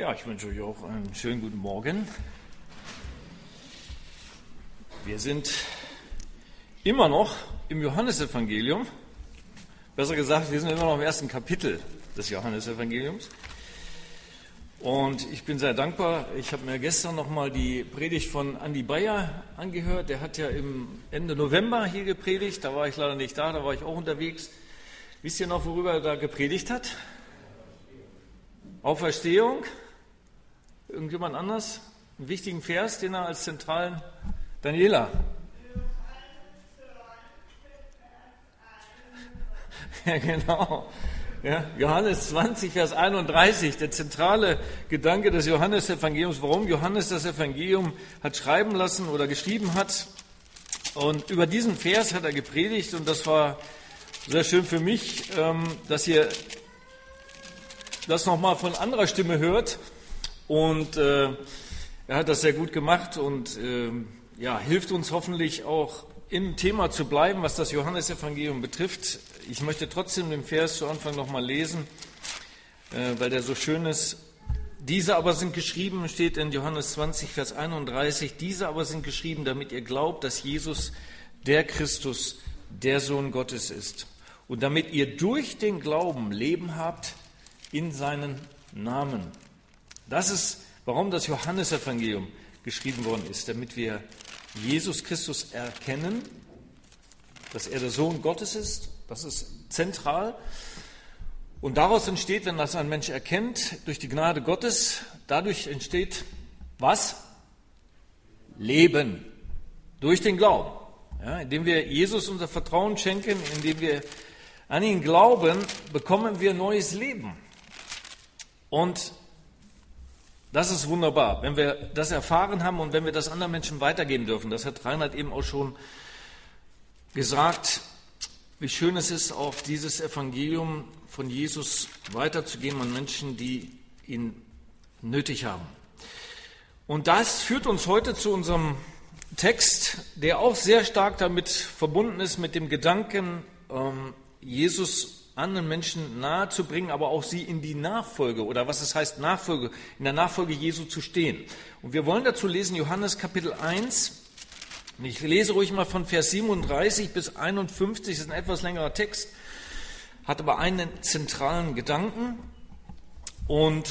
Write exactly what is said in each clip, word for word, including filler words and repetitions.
Ja, ich wünsche euch auch einen schönen guten Morgen. Wir sind immer noch im Johannesevangelium. Besser gesagt, wir sind immer noch im ersten Kapitel des Johannesevangeliums. Und ich bin sehr dankbar. Ich habe mir gestern nochmal die Predigt von Andi Bayer angehört. Der hat ja im Ende November hier gepredigt. Da war ich leider nicht da, da war ich auch unterwegs. Wisst ihr noch, worüber er da gepredigt hat? Auferstehung. Irgendjemand anders? Einen wichtigen Vers, den er als zentralen... Daniela. Ja, genau. Ja, Johannes zwanzig, Vers einunddreißig, der zentrale Gedanke des Johannesevangeliums, warum Johannes das Evangelium hat schreiben lassen oder geschrieben hat. Und über diesen Vers hat er gepredigt und das war sehr schön für mich, dass ihr das nochmal von anderer Stimme hört. Und äh, er hat das sehr gut gemacht und äh, ja, hilft uns hoffentlich auch im Thema zu bleiben, was das Johannesevangelium betrifft. Ich möchte trotzdem den Vers zu Anfang nochmal lesen, äh, weil der so schön ist. Diese aber sind geschrieben, steht in Johannes zwanzig, Vers einunddreißig, diese aber sind geschrieben, damit ihr glaubt, dass Jesus der Christus, der Sohn Gottes ist. Und damit ihr durch den Glauben Leben habt in seinen Namen. Das ist, warum das Johannesevangelium geschrieben worden ist, damit wir Jesus Christus erkennen, dass er der Sohn Gottes ist, das ist zentral. Und daraus entsteht, wenn das ein Mensch erkennt, durch die Gnade Gottes, dadurch entsteht was? Leben, durch den Glauben. Ja, indem wir Jesus unser Vertrauen schenken, indem wir an ihn glauben, bekommen wir neues Leben. Und das ist wunderbar, wenn wir das erfahren haben und wenn wir das anderen Menschen weitergeben dürfen. Das hat Reinhard eben auch schon gesagt, wie schön es ist, auch dieses Evangelium von Jesus weiterzugeben an Menschen, die ihn nötig haben. Und das führt uns heute zu unserem Text, der auch sehr stark damit verbunden ist, mit dem Gedanken, Jesus anderen Menschen nahe zu bringen, aber auch sie in die Nachfolge oder was es heißt, Nachfolge, in der Nachfolge Jesu zu stehen. Und wir wollen dazu lesen Johannes Kapitel eins. Und ich lese ruhig mal von Vers siebenunddreißig bis einundfünfzig, das ist ein etwas längerer Text, hat aber einen zentralen Gedanken. Und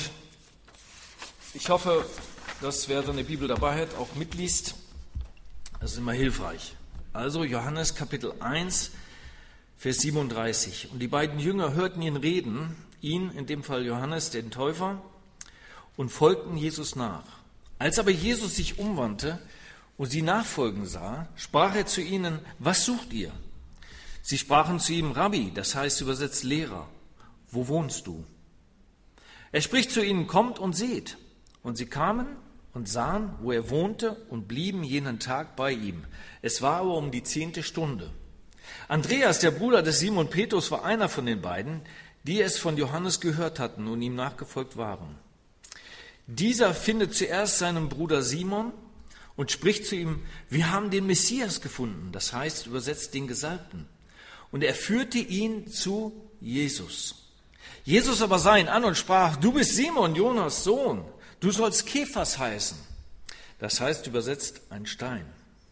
ich hoffe, dass wer seine Bibel dabei hat, auch mitliest. Das ist immer hilfreich. Also Johannes Kapitel eins, Vers siebenunddreißig. Und die beiden Jünger hörten ihn reden, ihn, in dem Fall Johannes, den Täufer, und folgten Jesus nach. Als aber Jesus sich umwandte und sie nachfolgen sah, sprach er zu ihnen, was sucht ihr? Sie sprachen zu ihm, Rabbi, das heißt übersetzt Lehrer, wo wohnst du? Er spricht zu ihnen, kommt und seht. Und sie kamen und sahen, wo er wohnte, und blieben jenen Tag bei ihm. Es war aber um die zehnte Stunde. Andreas, der Bruder des Simon Petrus, war einer von den beiden, die es von Johannes gehört hatten und ihm nachgefolgt waren. Dieser findet zuerst seinen Bruder Simon und spricht zu ihm, wir haben den Messias gefunden, das heißt übersetzt den Gesalbten. Und er führte ihn zu Jesus. Jesus aber sah ihn an und sprach, du bist Simon, Jonas Sohn, du sollst Kephas heißen. Das heißt übersetzt ein Stein.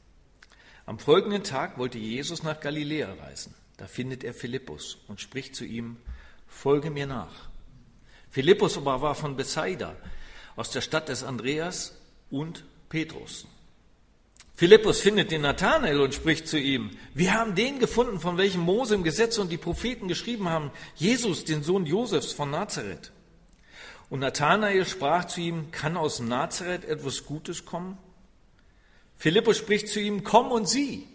Am folgenden Tag wollte Jesus nach Galiläa reisen. Da findet er Philippus und spricht zu ihm, folge mir nach. Philippus aber war von Bethsaida, aus der Stadt des Andreas und Petrus. Philippus findet den Nathanael und spricht zu ihm, wir haben den gefunden, von welchem Mose im Gesetz und die Propheten geschrieben haben, Jesus, den Sohn Josefs von Nazareth. Und Nathanael sprach zu ihm, kann aus Nazareth etwas Gutes kommen? Philippus spricht zu ihm, komm und sieh.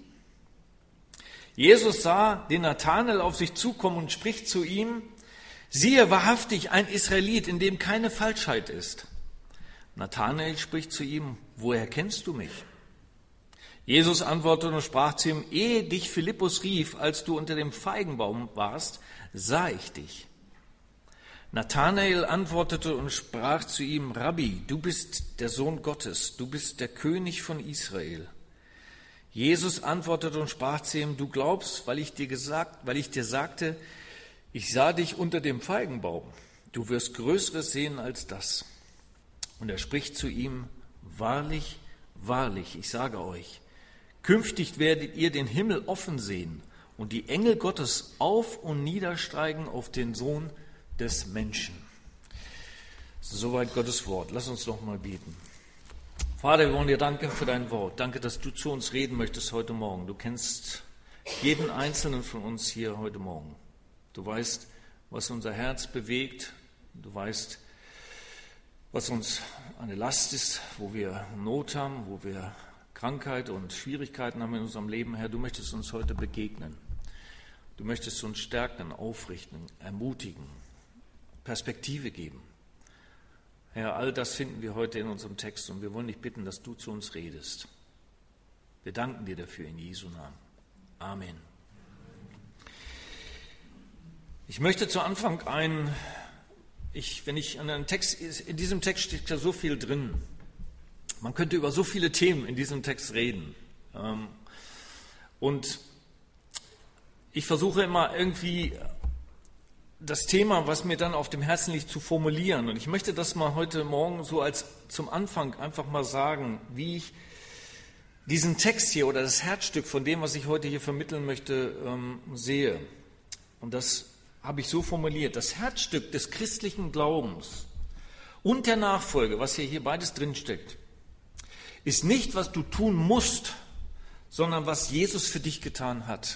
Jesus sah den Nathanael auf sich zukommen und spricht zu ihm, siehe wahrhaftig ein Israelit, in dem keine Falschheit ist. Nathanael spricht zu ihm, woher kennst du mich? Jesus antwortete und sprach zu ihm, ehe dich Philippus rief, als du unter dem Feigenbaum warst, sah ich dich. Nathanael antwortete und sprach zu ihm, Rabbi, du bist der Sohn Gottes, du bist der König von Israel. Jesus antwortete und sprach zu ihm, du glaubst, weil ich dir gesagt, weil ich dir sagte, ich sah dich unter dem Feigenbaum. Du wirst Größeres sehen als das. Und er spricht zu ihm, wahrlich, wahrlich, ich sage euch, künftig werdet ihr den Himmel offen sehen und die Engel Gottes auf und niedersteigen auf den Sohn des Menschen. Soweit Gottes Wort. Lass uns doch mal beten. Vater, wir wollen dir danken für dein Wort. Danke, dass du zu uns reden möchtest heute Morgen. Du kennst jeden Einzelnen von uns hier heute Morgen. Du weißt, was unser Herz bewegt. Du weißt, was uns eine Last ist, wo wir Not haben, wo wir Krankheit und Schwierigkeiten haben in unserem Leben. Herr, du möchtest uns heute begegnen. Du möchtest uns stärken, aufrichten, ermutigen, Perspektive geben. Herr, all das finden wir heute in unserem Text und wir wollen dich bitten, dass du zu uns redest. Wir danken dir dafür in Jesu Namen. Amen. Ich möchte zu Anfang ein, ich, wenn ich an einen Text, in diesem Text steht ja so viel drin. Man könnte über so viele Themen in diesem Text reden. Und ich versuche immer irgendwie das Thema, was mir dann auf dem Herzen liegt, zu formulieren. Und ich möchte das mal heute Morgen so als zum Anfang einfach mal sagen, wie ich diesen Text hier oder das Herzstück von dem, was ich heute hier vermitteln möchte, ähm, sehe. Und das habe ich so formuliert. Das Herzstück des christlichen Glaubens und der Nachfolge, was hier, hier beides drinsteckt, ist nicht, was du tun musst, sondern was Jesus für dich getan hat.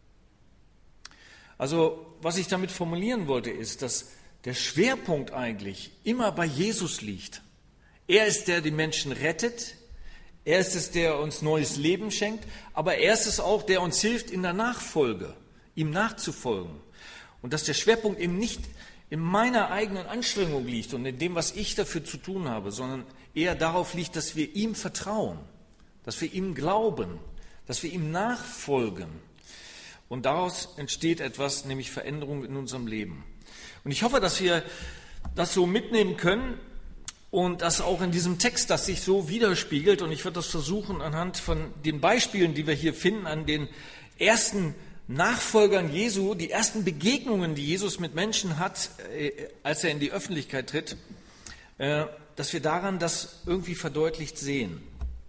Also, was ich damit formulieren wollte, ist, dass der Schwerpunkt eigentlich immer bei Jesus liegt. Er ist der, der die Menschen rettet. Er ist es, der uns neues Leben schenkt. Aber er ist es auch, der uns hilft, in der Nachfolge, ihm nachzufolgen. Und dass der Schwerpunkt eben nicht in meiner eigenen Anstrengung liegt und in dem, was ich dafür zu tun habe, sondern eher darauf liegt, dass wir ihm vertrauen, dass wir ihm glauben, dass wir ihm nachfolgen. Und daraus entsteht etwas, nämlich Veränderung in unserem Leben. Und ich hoffe, dass wir das so mitnehmen können und dass auch in diesem Text das sich so widerspiegelt. Und ich werde das versuchen anhand von den Beispielen, die wir hier finden, an den ersten Nachfolgern Jesu, die ersten Begegnungen, die Jesus mit Menschen hat, als er in die Öffentlichkeit tritt, dass wir daran das irgendwie verdeutlicht sehen.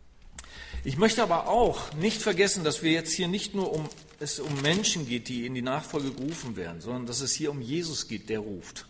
Ich möchte aber auch nicht vergessen, dass wir jetzt hier nicht nur um es um Menschen geht, die in die Nachfolge gerufen werden, sondern dass es hier um Jesus geht, der ruft.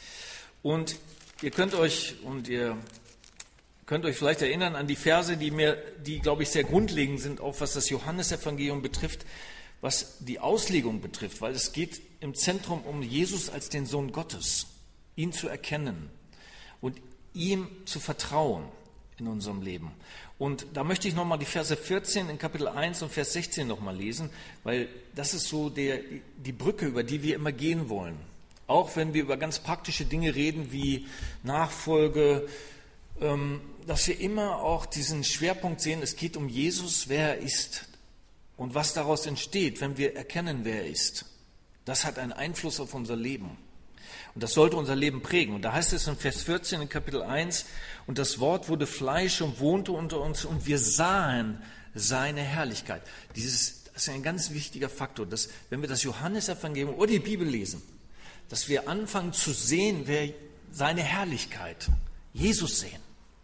Und ihr könnt euch und ihr könnt euch vielleicht erinnern an die Verse, die mir, die glaube ich sehr grundlegend sind, auch was das Johannesevangelium betrifft, was die Auslegung betrifft, weil es geht im Zentrum um Jesus als den Sohn Gottes, ihn zu erkennen und ihm zu vertrauen in unserem Leben. Und da möchte ich nochmal die Verse vierzehn in Kapitel eins und Vers sechzehn nochmal lesen, weil das ist so der, die Brücke, über die wir immer gehen wollen. Auch wenn wir über ganz praktische Dinge reden wie Nachfolge, ähm, dass wir immer auch diesen Schwerpunkt sehen, es geht um Jesus, wer er ist und was daraus entsteht, wenn wir erkennen, wer er ist. Das hat einen Einfluss auf unser Leben. Und das sollte unser Leben prägen. Und da heißt es in Vers vierzehn in Kapitel eins, und das Wort wurde Fleisch und wohnte unter uns und wir sahen seine Herrlichkeit. Dieses, das ist ein ganz wichtiger Faktor, dass wenn wir das Johannesevangelium oder die Bibel lesen, dass wir anfangen zu sehen, wer seine Herrlichkeit, Jesus sehen.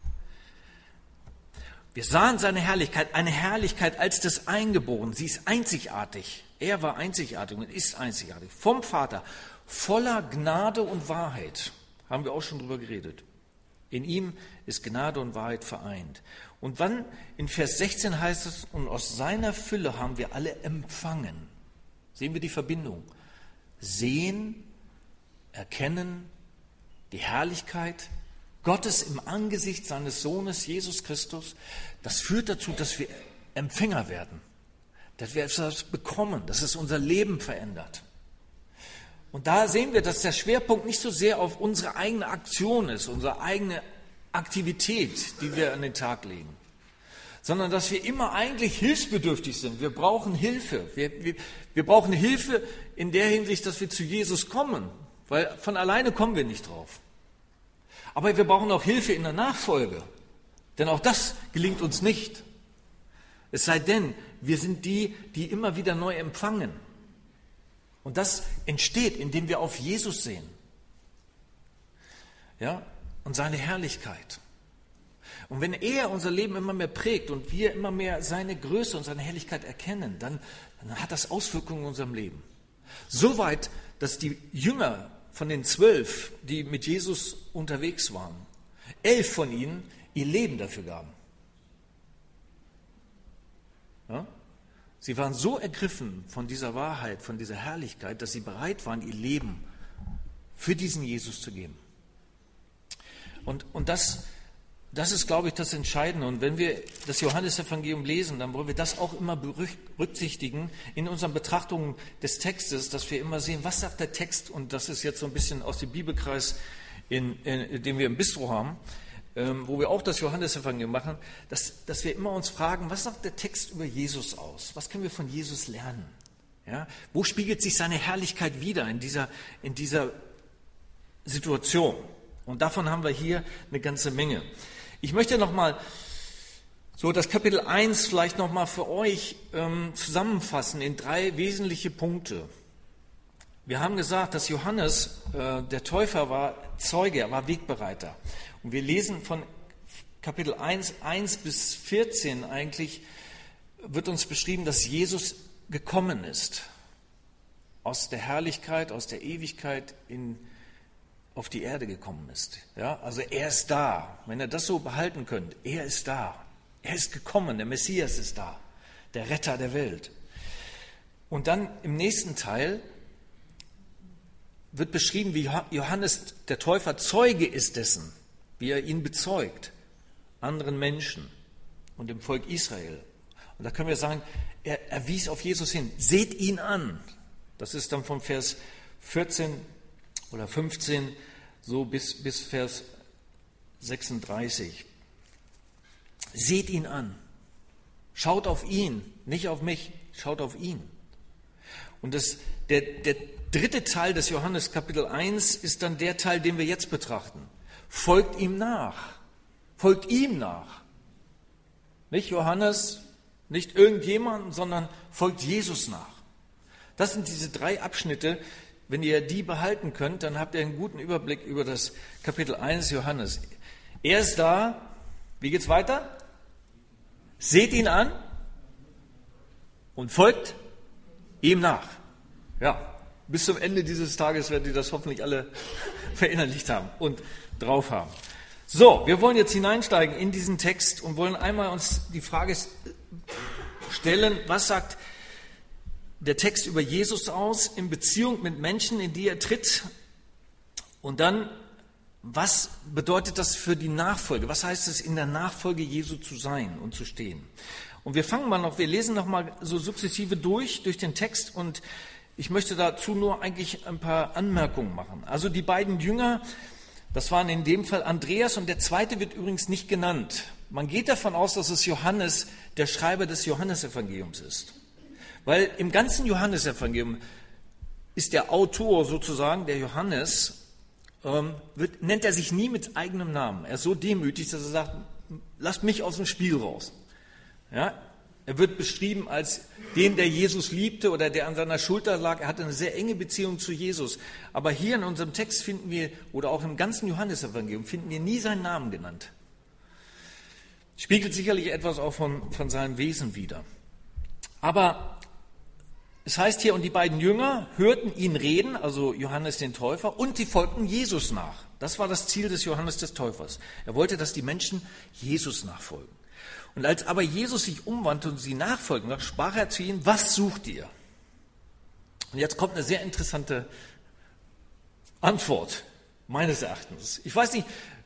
Wir sahen seine Herrlichkeit, eine Herrlichkeit als des Eingeborenen. Sie ist einzigartig. Er war einzigartig und ist einzigartig. Vom Vater. Voller Gnade und Wahrheit, haben wir auch schon drüber geredet. In ihm ist Gnade und Wahrheit vereint. Und dann in Vers sechzehn heißt es, und aus seiner Fülle haben wir alle empfangen. Sehen wir die Verbindung? Sehen, erkennen, die Herrlichkeit Gottes im Angesicht seines Sohnes Jesus Christus, das führt dazu, dass wir Empfänger werden, dass wir etwas bekommen, dass es unser Leben verändert. Und da sehen wir, dass der Schwerpunkt nicht so sehr auf unsere eigene Aktion ist, unsere eigene Aktivität, die wir an den Tag legen, sondern dass wir immer eigentlich hilfsbedürftig sind. Wir brauchen Hilfe. Wir, wir, wir brauchen Hilfe in der Hinsicht, dass wir zu Jesus kommen, weil von alleine kommen wir nicht drauf. Aber wir brauchen auch Hilfe in der Nachfolge, denn auch das gelingt uns nicht. Es sei denn, wir sind die, die immer wieder neu empfangen. Und das entsteht, indem wir auf Jesus sehen. Ja? Und seine Herrlichkeit. Und wenn er unser Leben immer mehr prägt und wir immer mehr seine Größe und seine Herrlichkeit erkennen, dann, dann hat das Auswirkungen in unserem Leben. Soweit, dass die Jünger von den zwölf, die mit Jesus unterwegs waren, elf von ihnen ihr Leben dafür gaben. Ja? Sie waren so ergriffen von dieser Wahrheit, von dieser Herrlichkeit, dass sie bereit waren, ihr Leben für diesen Jesus zu geben. Und, und das, das ist, glaube ich, das Entscheidende. Und wenn wir das Johannesevangelium lesen, dann wollen wir das auch immer berücksichtigen in unseren Betrachtungen des Textes, dass wir immer sehen, was sagt der Text, und das ist jetzt so ein bisschen aus dem Bibelkreis, in, in, den wir im Bistro haben, ähm, wo wir auch das Johannesevangelium machen, dass, dass wir immer uns fragen, was sagt der Text über Jesus aus? Was können wir von Jesus lernen? Ja? Wo spiegelt sich seine Herrlichkeit wider in dieser, in dieser Situation? Und davon haben wir hier eine ganze Menge. Ich möchte nochmal so das Kapitel eins vielleicht nochmal für euch ähm, zusammenfassen in drei wesentliche Punkte. Wir haben gesagt, dass Johannes, äh, der Täufer, war Zeuge, er war Wegbereiter. Und wir lesen von Kapitel eins, eins bis vierzehn eigentlich, wird uns beschrieben, dass Jesus gekommen ist. Aus der Herrlichkeit, aus der Ewigkeit in auf die Erde gekommen ist. Ja, also er ist da. Wenn ihr das so behalten könnt, er ist da. Er ist gekommen, der Messias ist da, der Retter der Welt. Und dann im nächsten Teil wird beschrieben, wie Johannes der Täufer Zeuge ist dessen, wie er ihn bezeugt, anderen Menschen und dem Volk Israel. Und da können wir sagen, er, er wies auf Jesus hin. Seht ihn an. Das ist dann vom Vers vierzehn oder fünfzehn, so bis, bis Vers sechsunddreißig. Seht ihn an. Schaut auf ihn, nicht auf mich, schaut auf ihn. Und das, der, der dritte Teil des Johannes Kapitel eins ist dann der Teil, den wir jetzt betrachten. Folgt ihm nach. Folgt ihm nach. Nicht Johannes, nicht irgendjemandem, sondern folgt Jesus nach. Das sind diese drei Abschnitte. Wenn ihr die behalten könnt, dann habt ihr einen guten Überblick über das Kapitel eins Johannes. Er ist da. Wie geht's weiter? Seht ihn an und folgt ihm nach. Ja, bis zum Ende dieses Tages werdet ihr das hoffentlich alle verinnerlicht haben und drauf haben. So, wir wollen jetzt hineinsteigen in diesen Text und wollen einmal uns die Frage stellen, was sagt der Text über Jesus aus in Beziehung mit Menschen, in die er tritt? Und dann, was bedeutet das für die Nachfolge? Was heißt es, in der Nachfolge Jesu zu sein und zu stehen? Und wir fangen mal noch, wir lesen noch mal so sukzessive durch, durch den Text, und ich möchte dazu nur eigentlich ein paar Anmerkungen machen. Also die beiden Jünger, das waren in dem Fall Andreas, und der zweite wird übrigens nicht genannt. Man geht davon aus, dass es Johannes, der Schreiber des Johannesevangeliums ist. Weil im ganzen Johannesevangelium ist der Autor sozusagen, der Johannes, ähm, wird, nennt er sich nie mit eigenem Namen. Er ist so demütig, dass er sagt, lasst mich aus dem Spiel raus. Ja? Er wird beschrieben als den, der Jesus liebte oder der an seiner Schulter lag. Er hatte eine sehr enge Beziehung zu Jesus. Aber hier in unserem Text finden wir, oder auch im ganzen Johannesevangelium, finden wir nie seinen Namen genannt. Spiegelt sicherlich etwas auch von, von seinem Wesen wider. Aber es heißt hier, und die beiden Jünger hörten ihn reden, also Johannes den Täufer, und sie folgten Jesus nach. Das war das Ziel des Johannes des Täufers. Er wollte, dass die Menschen Jesus nachfolgen. Und als aber Jesus sich umwandte und sie nachfolgten, sprach er zu ihnen, was sucht ihr? Und jetzt kommt eine sehr interessante Antwort, meines Erachtens. Ich weiß nicht,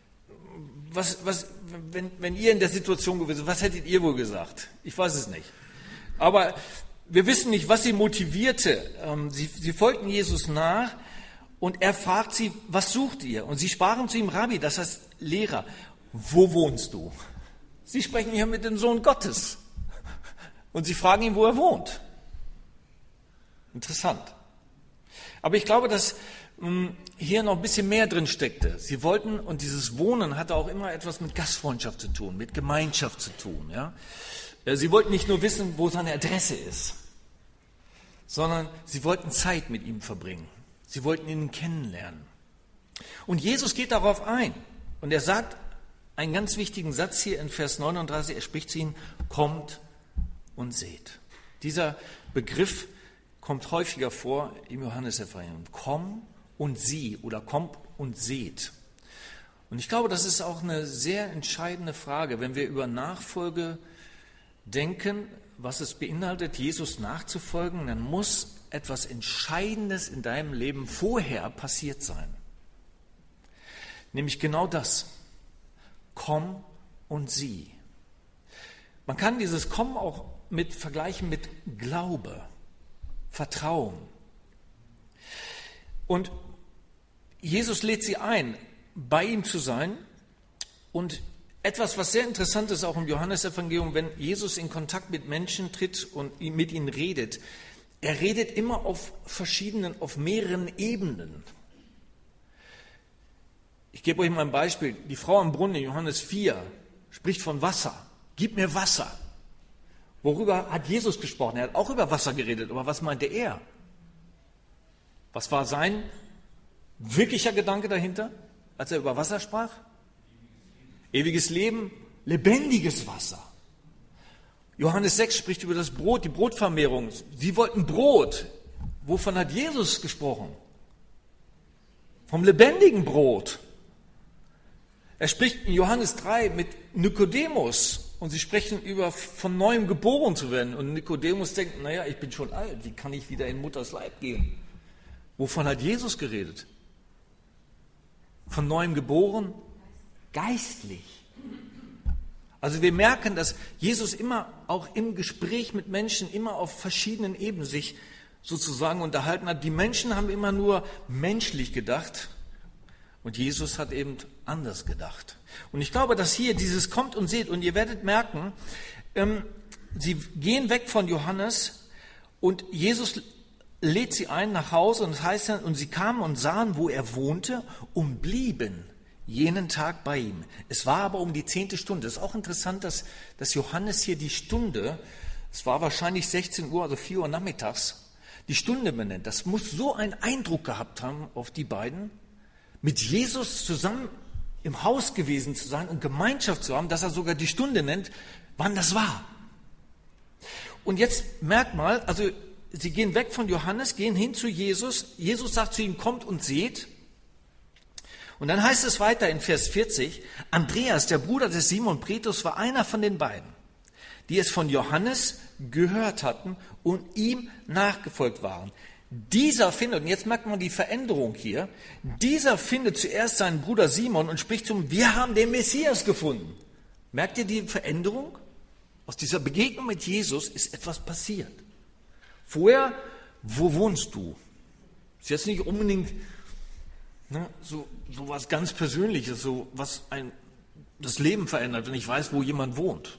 was, was, wenn, wenn ihr in der Situation gewesen wärt, was hättet ihr wohl gesagt? Ich weiß es nicht. Aber wir wissen nicht, was sie motivierte. Sie, sie folgten Jesus nach, und er fragt sie, was sucht ihr? Und sie sprachen zu ihm, Rabbi, das heißt Lehrer, wo wohnst du? Sie sprechen hier mit dem Sohn Gottes. Und sie fragen ihn, wo er wohnt. Interessant. Aber ich glaube, dass mh, hier noch ein bisschen mehr drin steckte. Sie wollten, und dieses Wohnen hatte auch immer etwas mit Gastfreundschaft zu tun, mit Gemeinschaft zu tun. Ja? Sie wollten nicht nur wissen, wo seine Adresse ist, sondern sie wollten Zeit mit ihm verbringen. Sie wollten ihn kennenlernen. Und Jesus geht darauf ein. Und er sagt einen ganz wichtigen Satz hier in Vers neununddreißig. Er spricht zu ihnen, kommt und seht. Dieser Begriff kommt häufiger vor im Johannesevangelium. Komm und sieh oder kommt und seht. Und ich glaube, das ist auch eine sehr entscheidende Frage, wenn wir über Nachfolge denken, was es beinhaltet, Jesus nachzufolgen, dann muss etwas Entscheidendes in deinem Leben vorher passiert sein. Nämlich genau das. Komm und sieh. Man kann dieses Kommen auch mit vergleichen mit Glaube, Vertrauen. Und Jesus lädt sie ein, bei ihm zu sein. Und etwas, was sehr interessant ist, auch im Johannesevangelium, wenn Jesus in Kontakt mit Menschen tritt und mit ihnen redet, er redet immer auf verschiedenen, auf mehreren Ebenen. Ich gebe euch mal ein Beispiel. Die Frau am Brunnen in Johannes vier spricht von Wasser. Gib mir Wasser. Worüber hat Jesus gesprochen? Er hat auch über Wasser geredet, aber was meinte er? Was war sein wirklicher Gedanke dahinter, als er über Wasser sprach? Ewiges Leben, lebendiges Wasser. Johannes sechs spricht über das Brot, die Brotvermehrung. Sie wollten Brot. Wovon hat Jesus gesprochen? Vom lebendigen Brot. Er spricht in Johannes drei mit Nikodemus und sie sprechen über von neuem geboren zu werden. Und Nikodemus denkt, naja, ich bin schon alt, wie kann ich wieder in Mutters Leib gehen? Wovon hat Jesus geredet? Von neuem geboren? Geistlich. Also wir merken, dass Jesus immer auch im Gespräch mit Menschen immer auf verschiedenen Ebenen sich sozusagen unterhalten hat. Die Menschen haben immer nur menschlich gedacht und Jesus hat eben anders gedacht. Und ich glaube, dass hier dieses kommt und seht und ihr werdet merken, ähm, sie gehen weg von Johannes und Jesus lädt sie ein nach Hause und es heißt dann, und sie kamen und sahen, wo er wohnte und blieben jenen Tag bei ihm. Es war aber um die zehnte Stunde. Es ist auch interessant, dass, dass Johannes hier die Stunde, es war wahrscheinlich sechzehn Uhr, also vier Uhr nachmittags, die Stunde benennt. Das muss so einen Eindruck gehabt haben auf die beiden, mit Jesus zusammen im Haus gewesen zu sein und Gemeinschaft zu haben, dass er sogar die Stunde nennt, wann das war. Und jetzt merkt mal, also sie gehen weg von Johannes, gehen hin zu Jesus. Jesus sagt zu ihnen, kommt und seht. Und dann heißt es weiter in Vers vierzig, Andreas, der Bruder des Simon Petrus, war einer von den beiden, die es von Johannes gehört hatten und ihm nachgefolgt waren. Dieser findet, und jetzt merkt man die Veränderung hier, dieser findet zuerst seinen Bruder Simon und spricht zum, wir haben den Messias gefunden. Merkt ihr die Veränderung? Aus dieser Begegnung mit Jesus ist etwas passiert. Vorher, wo wohnst du? Ist jetzt nicht unbedingt ne, so, so was ganz Persönliches, so was ein, das Leben verändert, wenn ich weiß, wo jemand wohnt.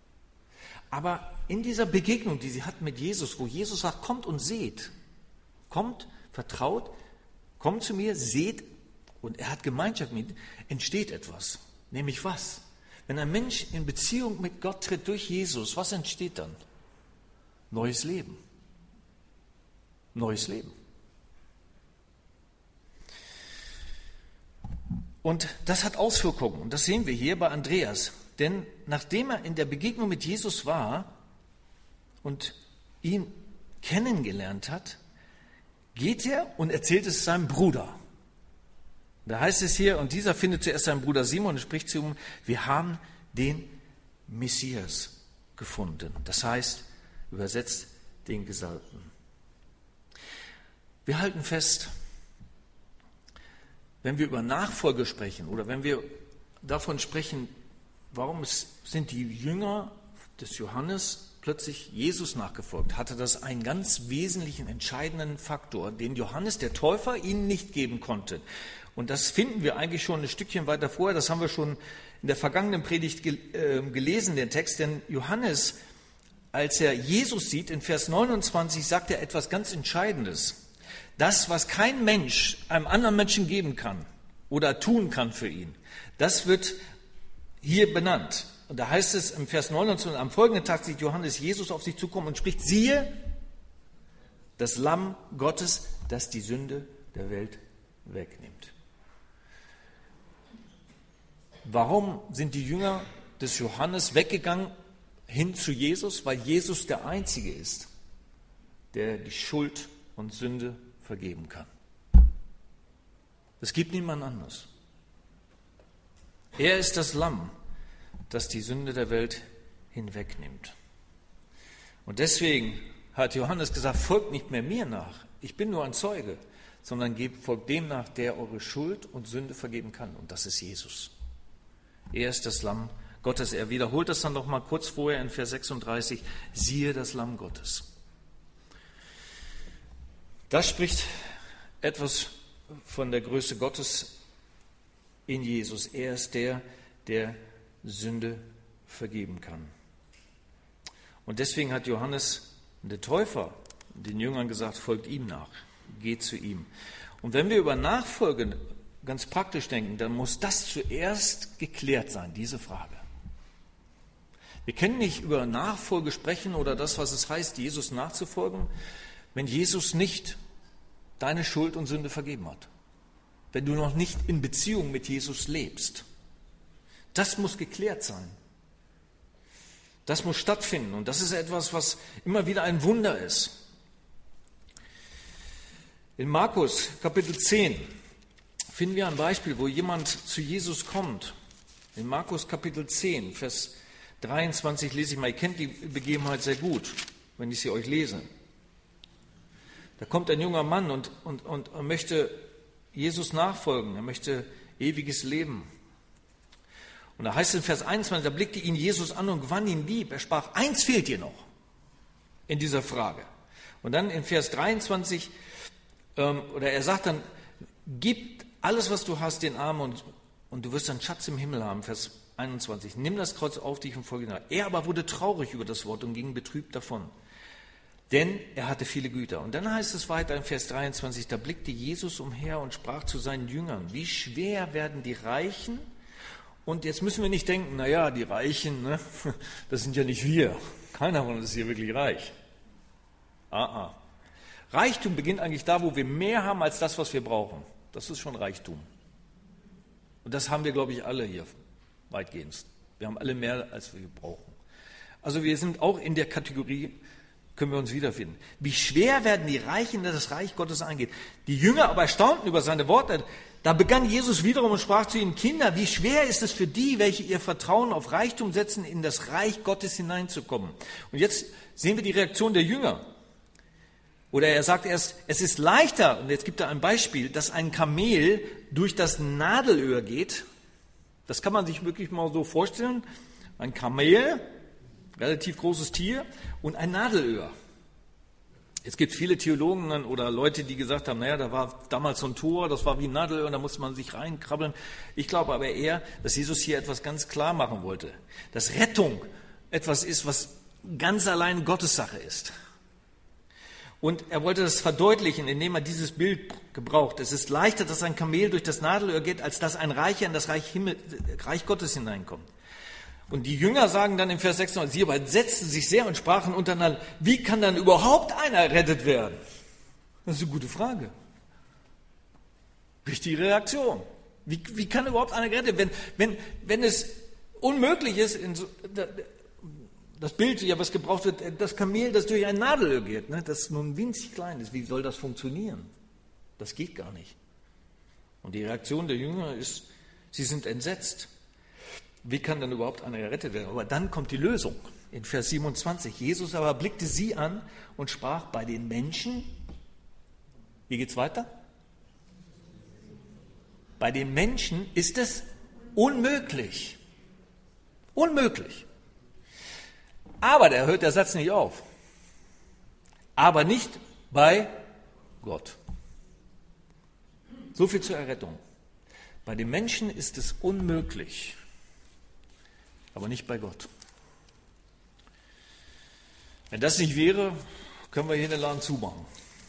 Aber in dieser Begegnung, die sie hat mit Jesus, wo Jesus sagt, kommt und seht, kommt, vertraut, kommt zu mir, seht, und er hat Gemeinschaft mit, entsteht etwas. Nämlich was? Wenn ein Mensch in Beziehung mit Gott tritt durch Jesus, was entsteht dann? Neues Leben. Neues Leben. Und das hat Auswirkungen. Und das sehen wir hier bei Andreas. Denn nachdem er in der Begegnung mit Jesus war und ihn kennengelernt hat, geht er und erzählt es seinem Bruder. Da heißt es hier, und dieser findet zuerst seinen Bruder Simon und spricht zu ihm, wir haben den Messias gefunden. Das heißt, übersetzt den Gesalbten. Wir halten fest, wenn wir über Nachfolge sprechen oder wenn wir davon sprechen, warum sind die Jünger des Johannes plötzlich Jesus nachgefolgt, hatte das einen ganz wesentlichen, entscheidenden Faktor, den Johannes der Täufer ihnen nicht geben konnte. Und das finden wir eigentlich schon ein Stückchen weiter vorher, das haben wir schon in der vergangenen Predigt gelesen, den Text, denn Johannes, als er Jesus sieht, in Vers neunundzwanzig sagt er etwas ganz Entscheidendes. Das, was kein Mensch einem anderen Menschen geben kann oder tun kann für ihn, das wird hier benannt. Und da heißt es im Vers neunundzwanzig, am folgenden Tag sieht Johannes Jesus auf sich zukommen und spricht, siehe, das Lamm Gottes, das die Sünde der Welt wegnimmt. Warum sind die Jünger des Johannes weggegangen hin zu Jesus? Weil Jesus der Einzige ist, der die Schuld und Sünde vergeben kann. Es gibt niemand anderes. Er ist das Lamm, das die Sünde der Welt hinwegnimmt. Und deswegen hat Johannes gesagt, folgt nicht mehr mir nach, ich bin nur ein Zeuge, sondern gebt, folgt dem nach, der eure Schuld und Sünde vergeben kann. Und das ist Jesus. Er ist das Lamm Gottes. Er wiederholt das dann noch mal kurz vorher in Vers sechsunddreißig, siehe das Lamm Gottes. Das spricht etwas von der Größe Gottes in Jesus. Er ist der, der Sünde vergeben kann. Und deswegen hat Johannes, der Täufer, den Jüngern gesagt, folgt ihm nach, geht zu ihm. Und wenn wir über Nachfolge ganz praktisch denken, dann muss das zuerst geklärt sein, diese Frage. Wir können nicht über Nachfolge sprechen oder das, was es heißt, Jesus nachzufolgen, wenn Jesus nicht deine Schuld und Sünde vergeben hat. Wenn du noch nicht in Beziehung mit Jesus lebst. Das muss geklärt sein. Das muss stattfinden. Und das ist etwas, was immer wieder ein Wunder ist. In Markus Kapitel zehn finden wir ein Beispiel, wo jemand zu Jesus kommt. In Markus Kapitel zehn, Vers dreiundzwanzig lese ich mal. Ihr kennt die Begebenheit sehr gut, wenn ich sie euch lese. Da kommt ein junger Mann und, und, und er möchte Jesus nachfolgen. Er möchte ewiges Leben. Und da heißt es in Vers einundzwanzig, da blickte ihn Jesus an und gewann ihn lieb. Er sprach, eins fehlt dir noch in dieser Frage. Und dann in Vers dreiundzwanzig, ähm, oder er sagt dann, gib alles, was du hast, den Armen und, und du wirst einen Schatz im Himmel haben. Vers einundzwanzig, nimm das Kreuz auf dich und folge nach. Er aber wurde traurig über das Wort und ging betrübt davon. Denn er hatte viele Güter. Und dann heißt es weiter in Vers dreiundzwanzig, da blickte Jesus umher und sprach zu seinen Jüngern, wie schwer werden die Reichen? Und jetzt müssen wir nicht denken, naja, die Reichen, ne, das sind ja nicht wir. Keiner von uns ist hier wirklich reich. Ah, ah. Reichtum beginnt eigentlich da, wo wir mehr haben als das, was wir brauchen. Das ist schon Reichtum. Und das haben wir, glaube ich, alle hier, weitgehend. Wir haben alle mehr, als wir brauchen. Also wir sind auch in der Kategorie, können wir uns wiederfinden. Wie schwer werden die Reichen, dass das Reich Gottes eingeht. Die Jünger aber erstaunten über seine Worte. Da begann Jesus wiederum und sprach zu ihnen, Kinder, wie schwer ist es für die, welche ihr Vertrauen auf Reichtum setzen, in das Reich Gottes hineinzukommen. Und jetzt sehen wir die Reaktion der Jünger. Oder er sagt erst, es ist leichter, und jetzt gibt er ein Beispiel, dass ein Kamel durch das Nadelöhr geht. Das kann man sich wirklich mal so vorstellen. Ein Kamel, relativ großes Tier, und ein Nadelöhr. Es gibt viele Theologen oder Leute, die gesagt haben, naja, da war damals so ein Tor, das war wie ein Nadelöhr, und da musste man sich reinkrabbeln. Ich glaube aber eher, dass Jesus hier etwas ganz klar machen wollte. Dass Rettung etwas ist, was ganz allein Gottes Sache ist. Und er wollte das verdeutlichen, indem er dieses Bild gebraucht. Es ist leichter, dass ein Kamel durch das Nadelöhr geht, als dass ein Reicher in das Reich, Himmel, Reich Gottes hineinkommt. Und die Jünger sagen dann im Vers sechsunddreißig, sie aber entsetzten sich sehr und sprachen untereinander, wie kann dann überhaupt einer errettet werden? Das ist eine gute Frage. Richtige Reaktion. Wie, wie kann überhaupt einer gerettet werden? Wenn, wenn, wenn es unmöglich ist, in so, das Bild, ja, was gebraucht wird, das Kamel, das durch ein Nadelöhr geht, ne, das nun winzig klein ist, wie soll das funktionieren? Das geht gar nicht. Und die Reaktion der Jünger ist, sie sind entsetzt. Wie kann dann überhaupt einer gerettet werden? Aber dann kommt die Lösung in Vers siebenundzwanzig. Jesus aber blickte sie an und sprach, bei den Menschen, wie geht's weiter? Bei den Menschen ist es unmöglich. Unmöglich. Aber da hört der Satz nicht auf. Aber nicht bei Gott. So viel zur Errettung. Bei den Menschen ist es unmöglich. Aber nicht bei Gott. Wenn das nicht wäre, können wir hier den Laden zumachen.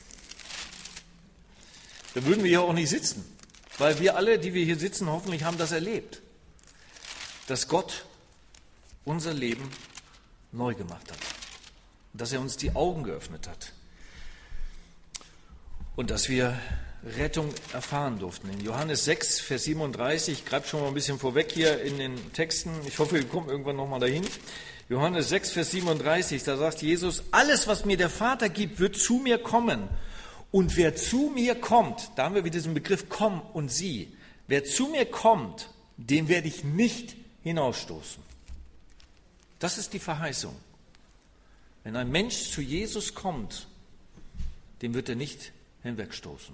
Dann würden wir hier auch nicht sitzen. Weil wir alle, die wir hier sitzen, hoffentlich haben das erlebt. Dass Gott unser Leben neu gemacht hat. Und dass er uns die Augen geöffnet hat. Und dass wir Rettung erfahren durften. In Johannes sechs, Vers siebenunddreißig, ich greife schon mal ein bisschen vorweg hier in den Texten, ich hoffe, wir kommen irgendwann nochmal dahin. Johannes sechs, Vers siebenunddreißig, da sagt Jesus, alles, was mir der Vater gibt, wird zu mir kommen. Und wer zu mir kommt, da haben wir wieder diesen Begriff komm und sieh, wer zu mir kommt, den werde ich nicht hinausstoßen. Das ist die Verheißung. Wenn ein Mensch zu Jesus kommt, den wird er nicht hinwegstoßen.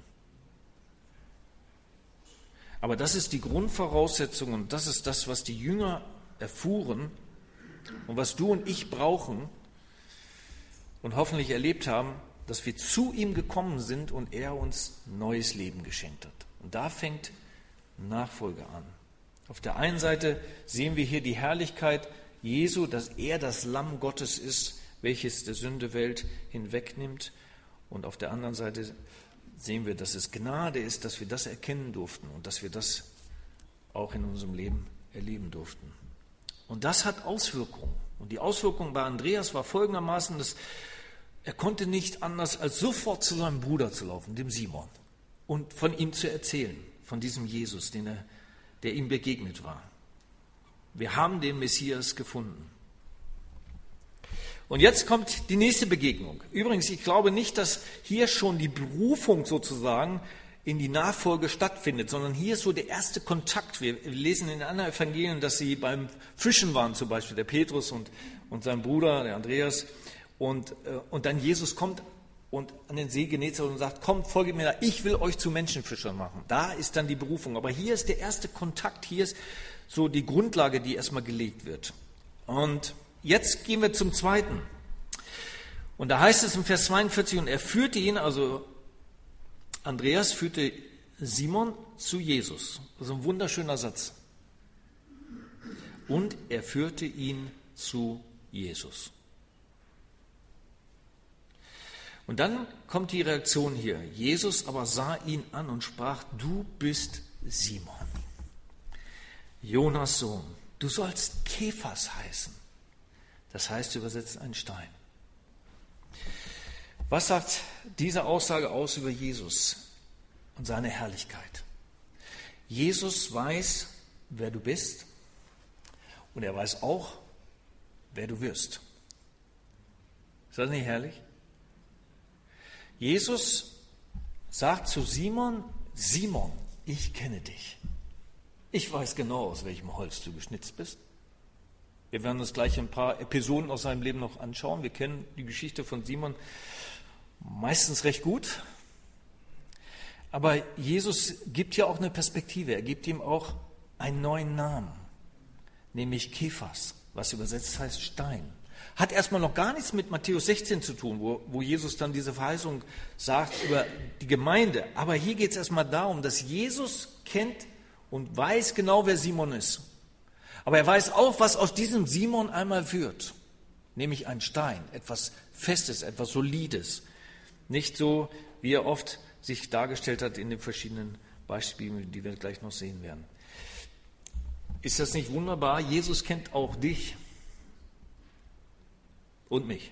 Aber das ist die Grundvoraussetzung und das ist das, was die Jünger erfuhren und was du und ich brauchen und hoffentlich erlebt haben, dass wir zu ihm gekommen sind und er uns neues Leben geschenkt hat. Und da fängt Nachfolge an. Auf der einen Seite sehen wir hier die Herrlichkeit Jesu, dass er das Lamm Gottes ist, welches der Sündewelt hinwegnimmt. Und auf der anderen Seite sehen wir, dass es Gnade ist, dass wir das erkennen durften und dass wir das auch in unserem Leben erleben durften. Und das hat Auswirkungen. Und die Auswirkung bei Andreas war folgendermaßen, dass er konnte nicht anders, als sofort zu seinem Bruder zu laufen, dem Simon, und von ihm zu erzählen, von diesem Jesus, den er, der ihm begegnet war. Wir haben den Messias gefunden. Und jetzt kommt die nächste Begegnung. Übrigens, ich glaube nicht, dass hier schon die Berufung sozusagen in die Nachfolge stattfindet, sondern hier ist so der erste Kontakt. Wir lesen in anderen Evangelien, dass sie beim Fischen waren, zum Beispiel der Petrus und, und sein Bruder, der Andreas. Und, äh, und dann Jesus kommt und an den See Genezareth und sagt, kommt, folgt mir da, ich will euch zu Menschenfischern machen. Da ist dann die Berufung. Aber hier ist der erste Kontakt, hier ist so die Grundlage, die erstmal gelegt wird. Und jetzt gehen wir zum zweiten. Und da heißt es im Vers zweiundvierzig, und er führte ihn, also Andreas führte Simon zu Jesus. Das ist ein wunderschöner Satz. Und er führte ihn zu Jesus. Und dann kommt die Reaktion hier. Jesus aber sah ihn an und sprach, du bist Simon, Jonas Sohn. Du sollst Kephas heißen. Das heißt übersetzt ein Stein. Was sagt diese Aussage aus über Jesus und seine Herrlichkeit? Jesus weiß, wer du bist und er weiß auch, wer du wirst. Ist das nicht herrlich? Jesus sagt zu Simon, Simon, ich kenne dich. Ich weiß genau, aus welchem Holz du geschnitzt bist. Wir werden uns gleich ein paar Episoden aus seinem Leben noch anschauen. Wir kennen die Geschichte von Simon meistens recht gut. Aber Jesus gibt ja auch eine Perspektive. Er gibt ihm auch einen neuen Namen, nämlich Kephas, was übersetzt heißt Stein. Hat erstmal noch gar nichts mit Matthäus sechzehn zu tun, wo, wo Jesus dann diese Verheißung sagt über die Gemeinde. Aber hier geht es erstmal darum, dass Jesus kennt und weiß genau, wer Simon ist. Aber er weiß auch, was aus diesem Simon einmal wird, nämlich ein Stein, etwas Festes, etwas Solides. Nicht so, wie er oft sich dargestellt hat in den verschiedenen Beispielen, die wir gleich noch sehen werden. Ist das nicht wunderbar? Jesus kennt auch dich und mich.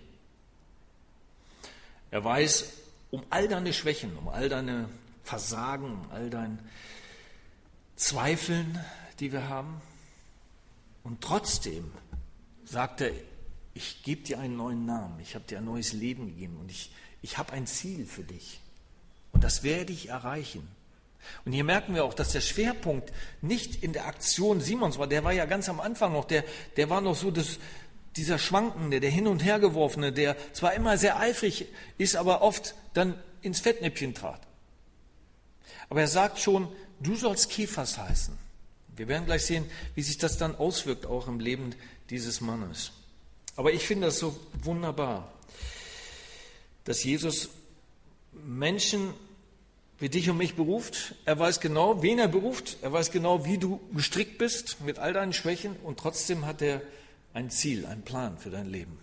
Er weiß um all deine Schwächen, um all deine Versagen, um all dein Zweifeln, die wir haben. Und trotzdem sagt er, ich gebe dir einen neuen Namen, ich habe dir ein neues Leben gegeben und ich, ich habe ein Ziel für dich. Und das werde ich erreichen. Und hier merken wir auch, dass der Schwerpunkt nicht in der Aktion Simons war, der war ja ganz am Anfang noch, der, der war noch so das, dieser Schwankende, der Hin- und Hergeworfene, der zwar immer sehr eifrig ist, aber oft dann ins Fettnäpfchen trat. Aber er sagt schon, du sollst Kephas heißen. Wir werden gleich sehen, wie sich das dann auswirkt, auch im Leben dieses Mannes. Aber ich finde das so wunderbar, dass Jesus Menschen wie dich und mich beruft. Er weiß genau, wen er beruft. Er weiß genau, wie du gestrickt bist mit all deinen Schwächen. Und trotzdem hat er ein Ziel, einen Plan für dein Leben.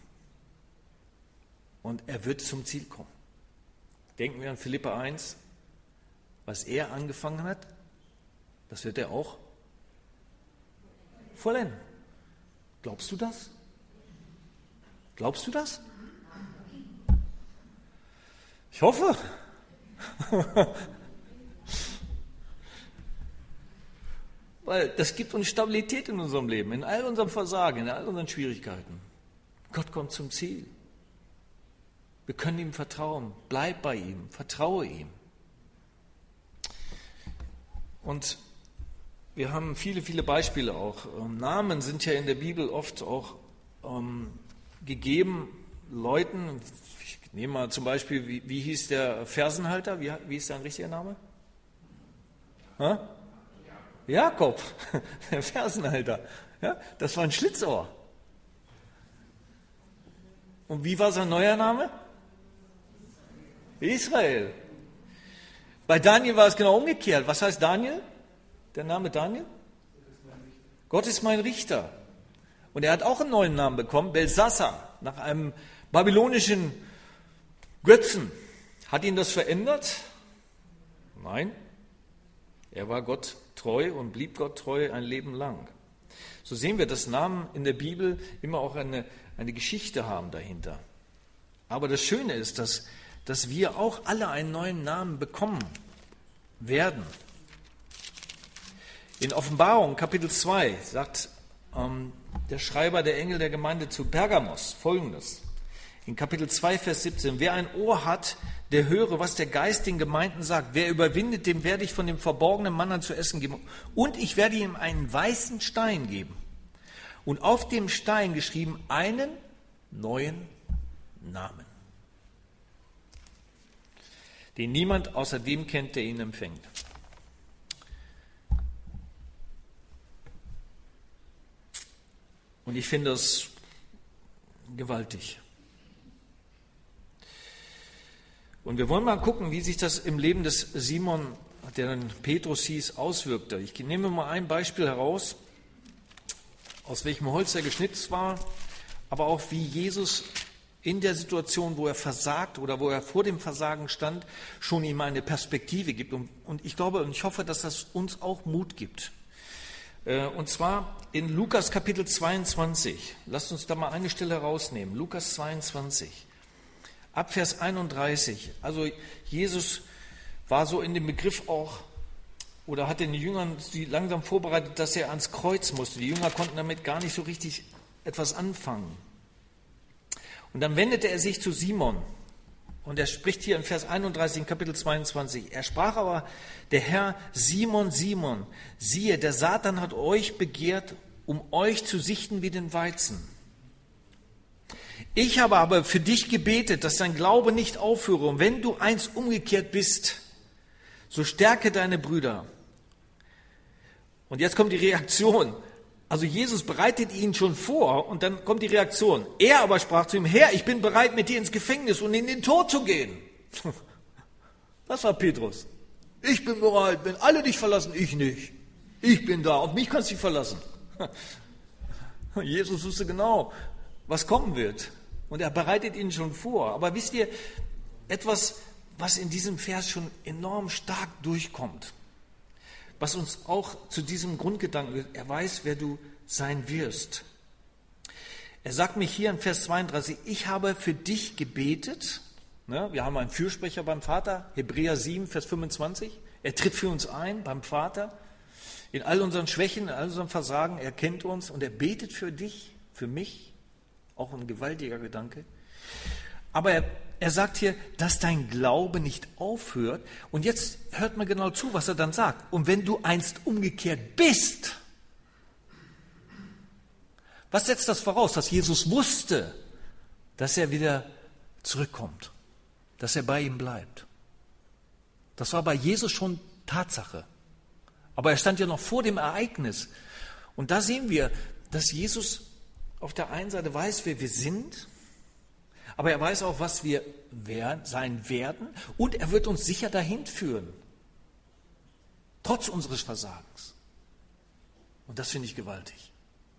Und er wird zum Ziel kommen. Denken wir an Philipper eins. Was er angefangen hat, das wird er auch vollenden. Glaubst du das? Glaubst du das? Ich hoffe. Weil das gibt uns Stabilität in unserem Leben, in all unserem Versagen, in all unseren Schwierigkeiten. Gott kommt zum Ziel. Wir können ihm vertrauen. Bleib bei ihm, vertraue ihm. Und wir haben viele, viele Beispiele auch. Namen sind ja in der Bibel oft auch ähm, gegeben Leuten. Ich nehme mal zum Beispiel, wie, wie hieß der Fersenhalter? Wie, wie ist sein richtiger Name? Hä? Jakob, der Fersenhalter. Ja, das war ein Schlitzohr. Und wie war sein neuer Name? Israel. Bei Daniel war es genau umgekehrt. Was heißt Daniel? Der Name Daniel? Gott ist mein Richter. Und er hat auch einen neuen Namen bekommen, Belsassar, nach einem babylonischen Götzen. Hat ihn das verändert? Nein. Er war Gott treu und blieb Gott treu ein Leben lang. So sehen wir, dass Namen in der Bibel immer auch eine, eine Geschichte haben dahinter. Aber das Schöne ist, dass, dass wir auch alle einen neuen Namen bekommen werden. In Offenbarung Kapitel zwei sagt ähm, der Schreiber der Engel der Gemeinde zu Pergamos Folgendes. In Kapitel zwei, Vers siebzehn, wer ein Ohr hat, der höre, was der Geist den Gemeinden sagt. Wer überwindet, dem werde ich von dem verborgenen Manna zu essen geben. Und ich werde ihm einen weißen Stein geben. Und auf dem Stein geschrieben einen neuen Namen, den niemand außer dem kennt, der ihn empfängt. Und ich finde das gewaltig. Und wir wollen mal gucken, wie sich das im Leben des Simon, der dann Petrus hieß, auswirkte. Ich nehme mal ein Beispiel heraus, aus welchem Holz er geschnitzt war, aber auch wie Jesus in der Situation, wo er versagt oder wo er vor dem Versagen stand, schon ihm eine Perspektive gibt. Und ich glaube und ich hoffe, dass das uns auch Mut gibt. Und zwar in Lukas Kapitel zweiundzwanzig. Lasst uns da mal eine Stelle herausnehmen. Lukas zweiundzwanzig. Ab Vers einunddreißig, also Jesus war so in dem Begriff auch, oder hat den Jüngern die langsam vorbereitet, dass er ans Kreuz musste. Die Jünger konnten damit gar nicht so richtig etwas anfangen. Und dann wendete er sich zu Simon und er spricht hier in Vers einunddreißig in Kapitel zweiundzwanzig. Er sprach aber, der Herr, Simon, Simon, siehe, der Satan hat euch begehrt, um euch zu sichten wie den Weizen. Ich habe aber für dich gebetet, dass dein Glaube nicht aufhöre. Und wenn du einst umgekehrt bist, so stärke deine Brüder. Und jetzt kommt die Reaktion. Also Jesus bereitet ihn schon vor und dann kommt die Reaktion. Er aber sprach zu ihm, Herr, ich bin bereit, mit dir ins Gefängnis und in den Tod zu gehen. Das war Petrus. Ich bin bereit, wenn alle dich verlassen, ich nicht. Ich bin da, auf mich kannst du dich verlassen. Jesus wusste genau, was kommen wird. Und er bereitet ihn schon vor. Aber wisst ihr, etwas, was in diesem Vers schon enorm stark durchkommt, was uns auch zu diesem Grundgedanken, er weiß, wer du sein wirst. Er sagt mir hier in Vers zweiunddreißig, ich habe für dich gebetet. Wir haben einen Fürsprecher beim Vater, Hebräer sieben, Vers fünfundzwanzig. Er tritt für uns ein beim Vater. In all unseren Schwächen, in all unseren Versagen, er kennt uns und er betet für dich, für mich. Auch ein gewaltiger Gedanke. Aber er, er sagt hier, dass dein Glaube nicht aufhört. Und jetzt hört mal genau zu, was er dann sagt. Und wenn du einst umgekehrt bist, was setzt das voraus? Dass Jesus wusste, dass er wieder zurückkommt, dass er bei ihm bleibt. Das war bei Jesus schon Tatsache. Aber er stand ja noch vor dem Ereignis. Und da sehen wir, dass Jesus auf der einen Seite weiß, wer wir sind, aber er weiß auch, was wir sein werden und er wird uns sicher dahin führen, trotz unseres Versagens. Und das finde ich gewaltig.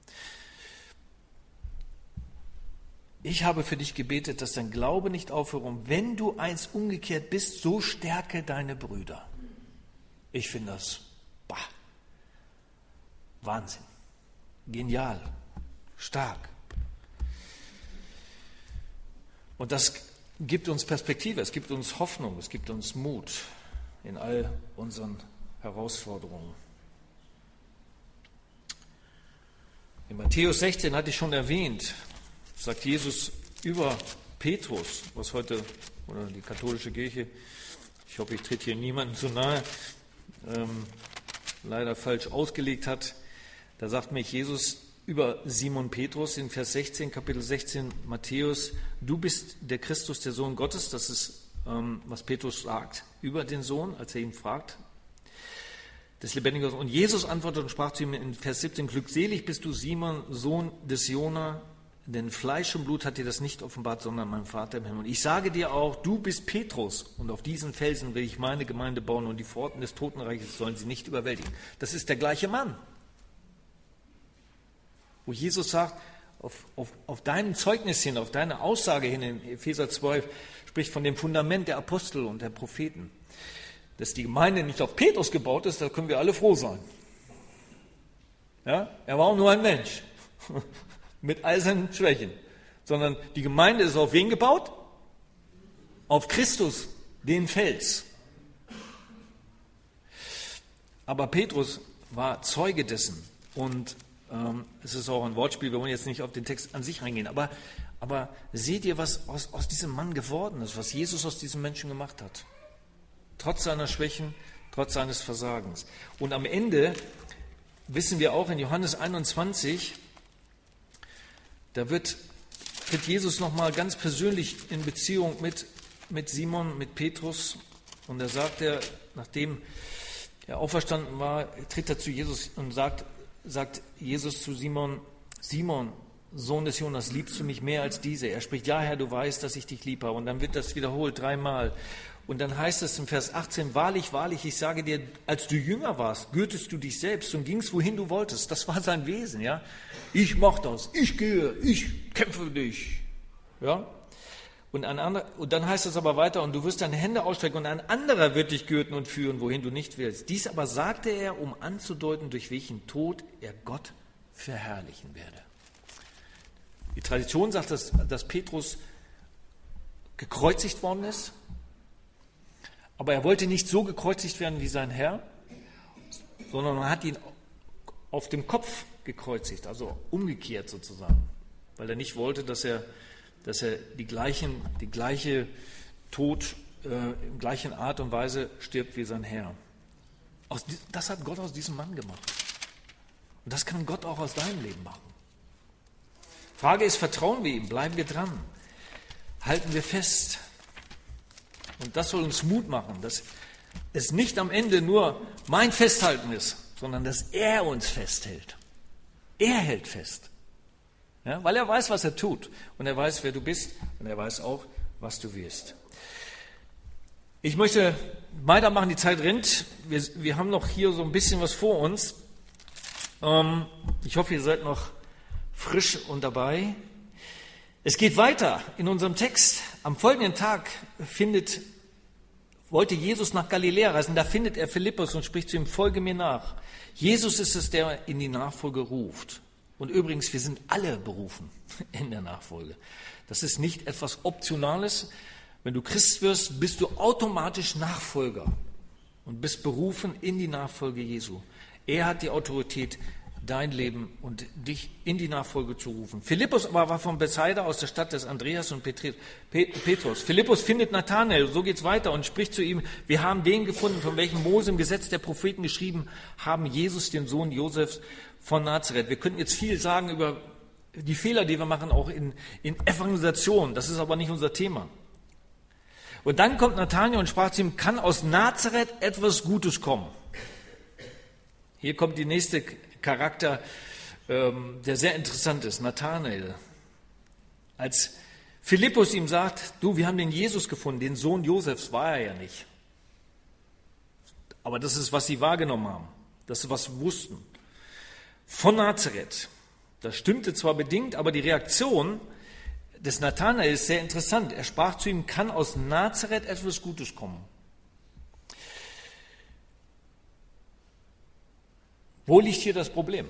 Ich habe für dich gebetet, dass dein Glaube nicht aufhöre. Und wenn du einst umgekehrt bist, so stärke deine Brüder. Ich finde das bah, Wahnsinn, genial. Stark. Und das gibt uns Perspektive, es gibt uns Hoffnung, es gibt uns Mut in all unseren Herausforderungen. In Matthäus sechzehn hatte ich schon erwähnt, sagt Jesus über Petrus, was heute, oder die katholische Kirche, ich hoffe, ich trete hier niemandem zu nahe, ähm, leider falsch ausgelegt hat. Da sagt mich Jesus über Simon Petrus in Vers sechzehn, Kapitel sechzehn Matthäus, du bist der Christus, der Sohn Gottes. Das ist, ähm, was Petrus sagt über den Sohn, als er ihn fragt, des lebendigen Gottes. Und Jesus antwortete und sprach zu ihm in Vers siebzehn, glückselig bist du, Simon, Sohn des Jona, denn Fleisch und Blut hat dir das nicht offenbart, sondern mein Vater im Himmel. Und ich sage dir auch, du bist Petrus, und auf diesen Felsen will ich meine Gemeinde bauen, und die Pforten des Totenreiches sollen sie nicht überwältigen. Das ist der gleiche Mann, wo Jesus sagt, auf, auf, auf dein Zeugnis hin, auf deine Aussage hin, in Epheser zwei, spricht von dem Fundament der Apostel und der Propheten. Dass die Gemeinde nicht auf Petrus gebaut ist, da können wir alle froh sein. Ja? Er war auch nur ein Mensch mit all seinen Schwächen. Sondern die Gemeinde ist auf wen gebaut? Auf Christus, den Fels. Aber Petrus war Zeuge dessen. Und ähm, es ist auch ein Wortspiel, wir wollen jetzt nicht auf den Text an sich reingehen. Aber, aber seht ihr, was aus, aus diesem Mann geworden ist, was Jesus aus diesem Menschen gemacht hat? Trotz seiner Schwächen, trotz seines Versagens. Und am Ende wissen wir auch in Johannes einundzwanzig, da wird, tritt Jesus nochmal ganz persönlich in Beziehung mit, mit Simon, mit Petrus. Und da sagt er, nachdem er auferstanden war, tritt er zu Jesus und sagt, sagt Jesus zu Simon, Simon, Sohn des Jonas, liebst du mich mehr als diese? Er spricht, ja Herr, du weißt, dass ich dich lieb habe. Und dann wird das wiederholt dreimal. Und dann heißt es im Vers achtzehn, wahrlich, wahrlich, ich sage dir, als du jünger warst, gürtest du dich selbst und gingst, wohin du wolltest. Das war sein Wesen, ja. Ich mach das, ich gehe, ich kämpfe für dich, ja. Und, ein anderer, und dann heißt es aber weiter, und du wirst deine Hände ausstrecken und ein anderer wird dich gürten und führen, wohin du nicht willst. Dies aber sagte er, um anzudeuten, durch welchen Tod er Gott verherrlichen werde. Die Tradition sagt, dass, dass Petrus gekreuzigt worden ist. Aber er wollte nicht so gekreuzigt werden wie sein Herr, sondern man hat ihn auf dem Kopf gekreuzigt, also umgekehrt sozusagen, weil er nicht wollte, dass er, dass er die, gleichen, die gleiche Tod äh, in gleichen Art und Weise stirbt wie sein Herr. Aus, das hat Gott aus diesem Mann gemacht. Und das kann Gott auch aus deinem Leben machen. Frage ist, vertrauen wir ihm? Bleiben wir dran? Halten wir fest? Und das soll uns Mut machen, dass es nicht am Ende nur mein Festhalten ist, sondern dass er uns festhält. Er hält fest. Ja, weil er weiß, was er tut. Und er weiß, wer du bist. Und er weiß auch, was du wirst. Ich möchte weitermachen, die Zeit rennt. Wir, wir haben noch hier so ein bisschen was vor uns. Ähm, ich hoffe, ihr seid noch frisch und dabei. Es geht weiter in unserem Text. Am folgenden Tag findet, wollte Jesus nach Galiläa reisen. Da findet er Philippus und spricht zu ihm, folge mir nach. Jesus ist es, der in die Nachfolge ruft. Und übrigens, wir sind alle berufen in der Nachfolge. Das ist nicht etwas Optionales. Wenn du Christ wirst, bist du automatisch Nachfolger und bist berufen in die Nachfolge Jesu. Er hat die Autorität, dein Leben und dich in die Nachfolge zu rufen. Philippus aber war von Bethsaida aus der Stadt des Andreas und Petrus. Philippus findet Nathanael, so geht's weiter, und spricht zu ihm, wir haben den gefunden, von welchem Mose im Gesetz der Propheten geschrieben haben, Jesus, den Sohn Josefs von Nazareth. Wir könnten jetzt viel sagen über die Fehler, die wir machen, auch in, in Evangelisation. Das ist aber nicht unser Thema. Und dann kommt Nathanael und sprach zu ihm, kann aus Nazareth etwas Gutes kommen? Hier kommt die nächste Charakter, ähm, der sehr interessant ist, Nathanael. Als Philippus ihm sagt, du, wir haben den Jesus gefunden, den Sohn Josefs war er ja nicht. Aber das ist, was sie wahrgenommen haben. Das ist, was sie wussten. Von Nazareth. Das stimmte zwar bedingt, aber die Reaktion des Nathanael ist sehr interessant. Er sprach zu ihm, kann aus Nazareth etwas Gutes kommen? Wo liegt hier das Problem?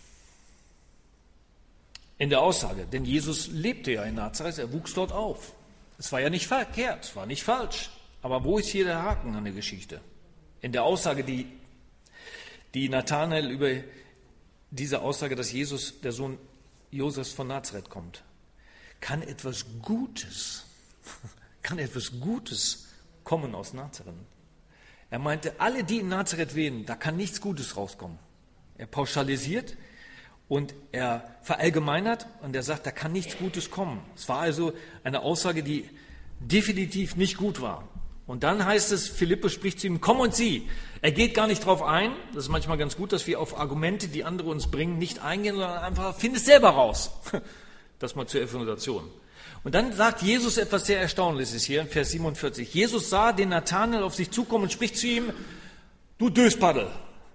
In der Aussage, denn Jesus lebte ja in Nazareth, er wuchs dort auf. Es war ja nicht verkehrt, es war nicht falsch. Aber wo ist hier der Haken an der Geschichte? In der Aussage, die, die Nathanael über diese Aussage, dass Jesus, der Sohn Josefs von Nazareth, kommt. Kann etwas Gutes, kann etwas Gutes kommen aus Nazareth? Er meinte, alle, die in Nazareth leben, da kann nichts Gutes rauskommen. Er pauschalisiert und er verallgemeinert und er sagt, da kann nichts Gutes kommen. Es war also eine Aussage, die definitiv nicht gut war. Und dann heißt es, Philippus spricht zu ihm, komm und sieh. Er geht gar nicht drauf ein. Das ist manchmal ganz gut, dass wir auf Argumente, die andere uns bringen, nicht eingehen, sondern einfach, find es selber raus. Das mal zur Evaluation. Und dann sagt Jesus etwas sehr Erstaunliches hier in Vers siebenundvierzig. Jesus sah den Nathanael auf sich zukommen und spricht zu ihm, du Döspaddel,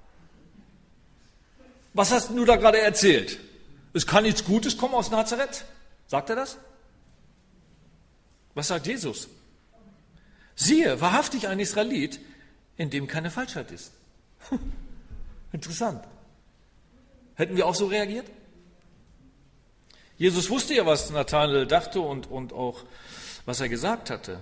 was hast du da gerade erzählt? Es kann nichts Gutes kommen aus Nazareth? Sagt er das? Was sagt Jesus? Siehe, wahrhaftig ein Israelit, in dem keine Falschheit ist. Interessant. Hätten wir auch so reagiert? Jesus wusste ja, was Nathanael dachte und, und auch, was er gesagt hatte.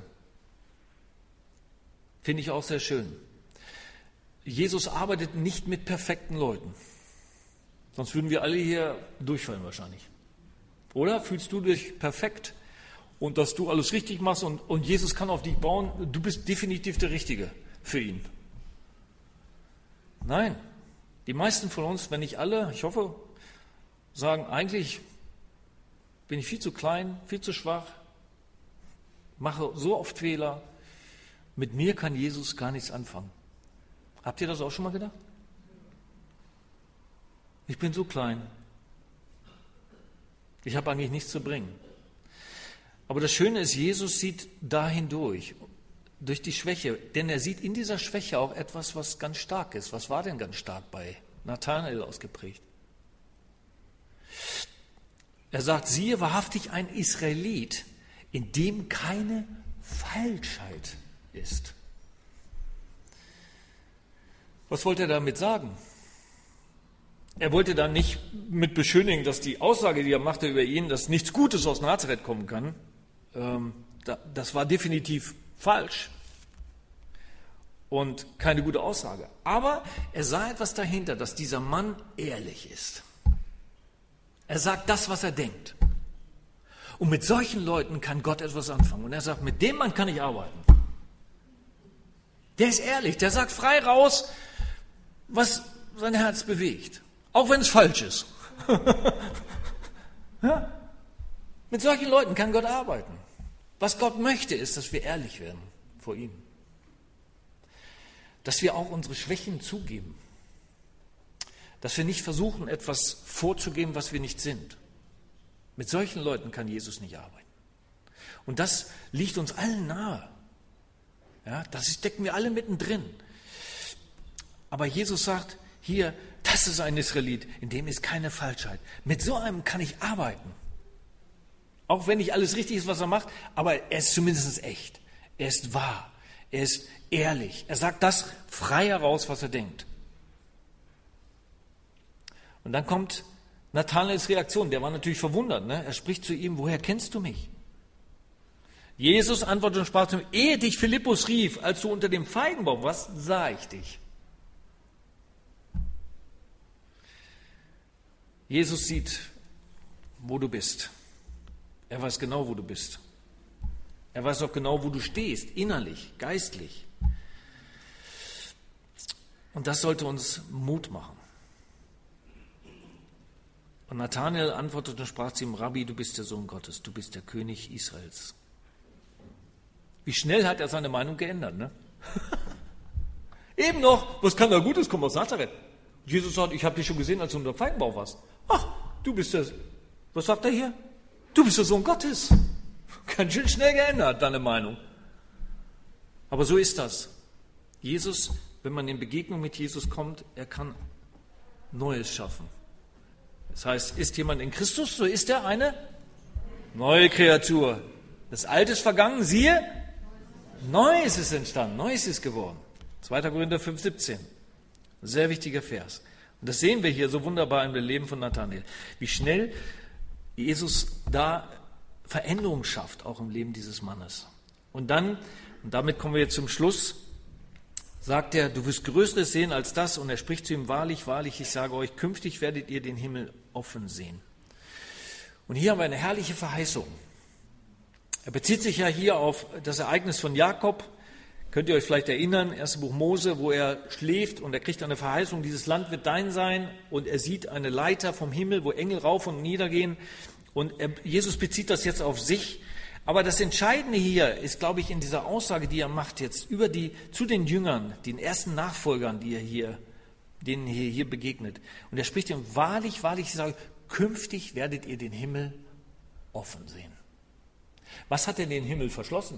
Finde ich auch sehr schön. Jesus arbeitet nicht mit perfekten Leuten. Sonst würden wir alle hier durchfallen wahrscheinlich. Oder fühlst du dich perfekt und dass du alles richtig machst und, und Jesus kann auf dich bauen, du bist definitiv der Richtige für ihn. Nein, die meisten von uns, wenn nicht alle, ich hoffe, sagen, eigentlich bin ich viel zu klein, viel zu schwach, mache so oft Fehler, mit mir kann Jesus gar nichts anfangen. Habt ihr das auch schon mal gedacht? Ich bin so klein. Ich habe eigentlich nichts zu bringen. Aber das Schöne ist, Jesus sieht da hindurch, durch die Schwäche. Denn er sieht in dieser Schwäche auch etwas, was ganz stark ist. Was war denn ganz stark bei Nathanael ausgeprägt? Er sagt, siehe wahrhaftig ein Israelit, in dem keine Falschheit ist. Was wollte er damit sagen? Er wollte dann nicht mit beschönigen, dass die Aussage, die er machte über ihn, dass nichts Gutes aus Nazareth kommen kann. Ähm, das war definitiv falsch und keine gute Aussage. Aber er sah etwas dahinter, dass dieser Mann ehrlich ist. Er sagt das, was er denkt. Und mit solchen Leuten kann Gott etwas anfangen. Und er sagt, mit dem Mann kann ich arbeiten. Der ist ehrlich, der sagt frei raus, was sein Herz bewegt. Auch wenn es falsch ist. Ja? Mit solchen Leuten kann Gott arbeiten. Was Gott möchte, ist, dass wir ehrlich werden vor ihm. Dass wir auch unsere Schwächen zugeben. Dass wir nicht versuchen, etwas vorzugeben, was wir nicht sind. Mit solchen Leuten kann Jesus nicht arbeiten. Und das liegt uns allen nahe. Ja, das stecken wir alle mittendrin. Aber Jesus sagt hier, das ist ein Israelit, in dem ist keine Falschheit. Mit so einem kann ich arbeiten. Auch wenn nicht alles richtig ist, was er macht, aber er ist zumindest echt. Er ist wahr. Er ist ehrlich. Er sagt das frei heraus, was er denkt. Und dann kommt Nathanaels Reaktion. Der war natürlich verwundert. Ne? Er spricht zu ihm, woher kennst du mich? Jesus antwortete und sprach zu ihm, ehe dich Philippus rief, als du unter dem Feigenbaum warst, sah ich dich. Jesus sieht, wo du bist. Er weiß genau, wo du bist. Er weiß auch genau, wo du stehst, innerlich, geistlich. Und das sollte uns Mut machen. Und Nathanael antwortete und sprach zu ihm, Rabbi, du bist der Sohn Gottes, du bist der König Israels. Wie schnell hat er seine Meinung geändert, ne? Eben noch, was kann da Gutes kommen aus Nazareth? Jesus sagt, ich habe dich schon gesehen, als du unter dem Feigenbaum warst. Ach, du bist der, was sagt er hier? Du bist der Sohn Gottes. Ganz schön schnell geändert, deine Meinung. Aber so ist das. Jesus, wenn man in Begegnung mit Jesus kommt, er kann Neues schaffen. Das heißt, ist jemand in Christus, so ist er eine neue Kreatur. Das Alte ist vergangen, siehe, Neues ist entstanden, Neues ist geworden. zweiter Korinther fünf, siebzehn. Sehr wichtiger Vers. Und das sehen wir hier so wunderbar im Leben von Nathanael. Wie schnell Jesus da Veränderung schafft, auch im Leben dieses Mannes. Und dann, und damit kommen wir jetzt zum Schluss, sagt er, du wirst Größeres sehen als das. Und er spricht zu ihm, wahrlich, wahrlich, ich sage euch, künftig werdet ihr den Himmel offen sehen. Und hier haben wir eine herrliche Verheißung. Er bezieht sich ja hier auf das Ereignis von Jakob. Könnt ihr euch vielleicht erinnern, erstes Buch Mose, wo er schläft und er kriegt eine Verheißung, dieses Land wird dein sein. Und er sieht eine Leiter vom Himmel, wo Engel rauf und nieder gehen. Und er, Jesus bezieht das jetzt auf sich. Aber das Entscheidende hier ist, glaube ich, in dieser Aussage, die er macht jetzt über die, zu den Jüngern, den ersten Nachfolgern, die er hier, denen er hier begegnet. Und er spricht ihm, wahrlich, wahrlich, ich sage, künftig werdet ihr den Himmel offen sehen. Was hat denn den Himmel verschlossen?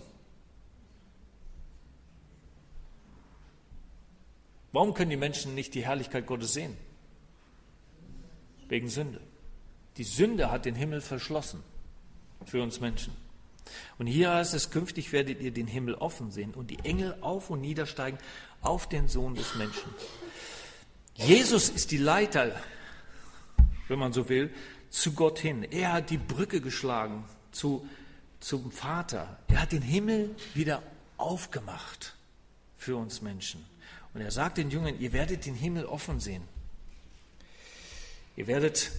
Warum können die Menschen nicht die Herrlichkeit Gottes sehen? Wegen Sünde. Die Sünde hat den Himmel verschlossen für uns Menschen. Und hier heißt es, künftig werdet ihr den Himmel offen sehen und die Engel auf und niedersteigen auf den Sohn des Menschen. Jesus ist die Leiter, wenn man so will, zu Gott hin. Er hat die Brücke geschlagen zu, zum Vater. Er hat den Himmel wieder aufgemacht für uns Menschen. Und er sagt den Jüngern, ihr werdet den Himmel offen sehen. Ihr werdet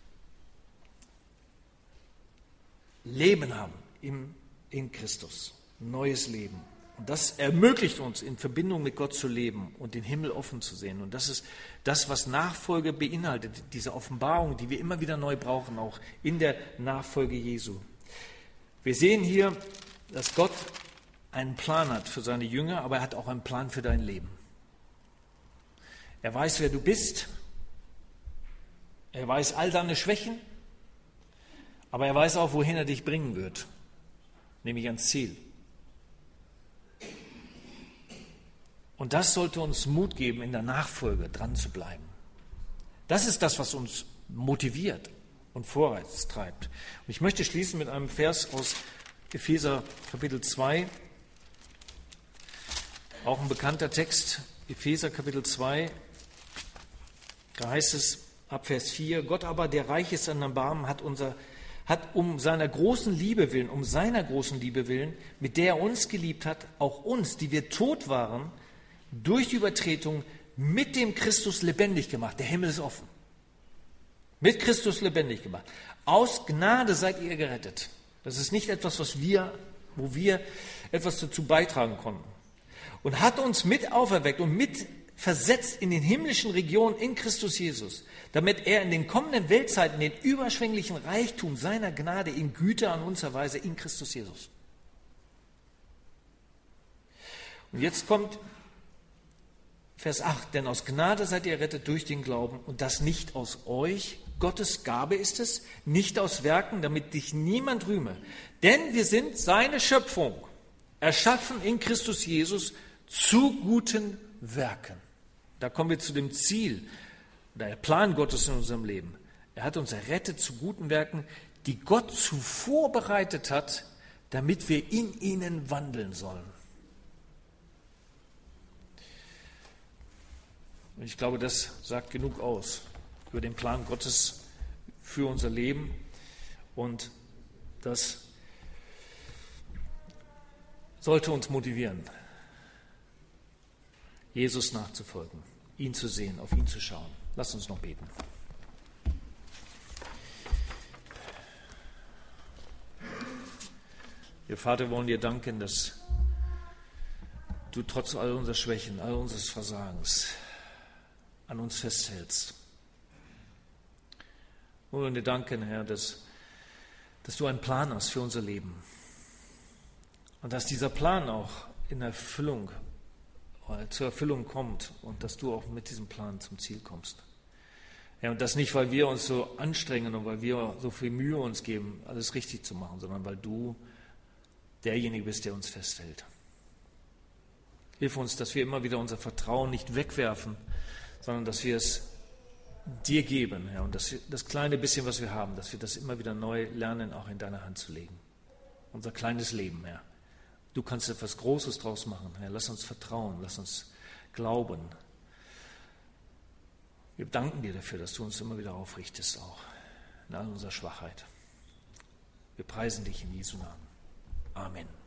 Leben haben im, in Christus, neues Leben. Und das ermöglicht uns, in Verbindung mit Gott zu leben und den Himmel offen zu sehen. Und das ist das, was Nachfolge beinhaltet, diese Offenbarung, die wir immer wieder neu brauchen, auch in der Nachfolge Jesu. Wir sehen hier, dass Gott einen Plan hat für seine Jünger, aber er hat auch einen Plan für dein Leben. Er weiß, wer du bist. Er weiß all deine Schwächen. Aber er weiß auch, wohin er dich bringen wird, nämlich ans Ziel. Und das sollte uns Mut geben, in der Nachfolge dran zu bleiben. Das ist das, was uns motiviert und vorwärts treibt. Und ich möchte schließen mit einem Vers aus Epheser Kapitel zwei, auch ein bekannter Text, Epheser Kapitel zwei, da heißt es ab Vers vier, Gott aber, der reich ist an Erbarmen, hat unser hat um seiner großen Liebe willen, um seiner großen Liebe willen, mit der er uns geliebt hat, auch uns, die wir tot waren, durch die Übertretung mit dem Christus lebendig gemacht. Der Himmel ist offen. Mit Christus lebendig gemacht. Aus Gnade seid ihr gerettet. Das ist nicht etwas, was wir, wo wir etwas dazu beitragen konnten. Und hat uns mit auferweckt und mit versetzt in den himmlischen Regionen in Christus Jesus, damit er in den kommenden Weltzeiten den überschwänglichen Reichtum seiner Gnade in Güte an uns erweise in Christus Jesus. Und jetzt kommt Vers acht, denn aus Gnade seid ihr errettet durch den Glauben und das nicht aus euch, Gottes Gabe ist es, nicht aus Werken, damit dich niemand rühme. Denn wir sind seine Schöpfung, erschaffen in Christus Jesus zu guten Werken. Da kommen wir zu dem Ziel, der Plan Gottes in unserem Leben. Er hat uns errettet zu guten Werken, die Gott zuvor bereitet hat, damit wir in ihnen wandeln sollen. Und ich glaube, das sagt genug aus über den Plan Gottes für unser Leben und das sollte uns motivieren, Jesus nachzufolgen, ihn zu sehen, auf ihn zu schauen. Lass uns noch beten. Wir Vater, wollen dir danken, dass du trotz all unserer Schwächen, all unseres Versagens an uns festhältst. Wir wollen dir danken, Herr, dass, dass du einen Plan hast für unser Leben und dass dieser Plan auch in Erfüllung zur Erfüllung kommt und dass du auch mit diesem Plan zum Ziel kommst. Ja, und das nicht, weil wir uns so anstrengen und weil wir so viel Mühe uns geben, alles richtig zu machen, sondern weil du derjenige bist, der uns festhält. Hilf uns, dass wir immer wieder unser Vertrauen nicht wegwerfen, sondern dass wir es dir geben, Herr, und dass wir, das kleine bisschen, was wir haben, dass wir das immer wieder neu lernen, auch in deine Hand zu legen. Unser kleines Leben, Herr. Du kannst etwas Großes draus machen, Herr. Lass uns vertrauen, lass uns glauben. Wir danken dir dafür, dass du uns immer wieder aufrichtest, auch in all unserer Schwachheit. Wir preisen dich in Jesu Namen. Amen.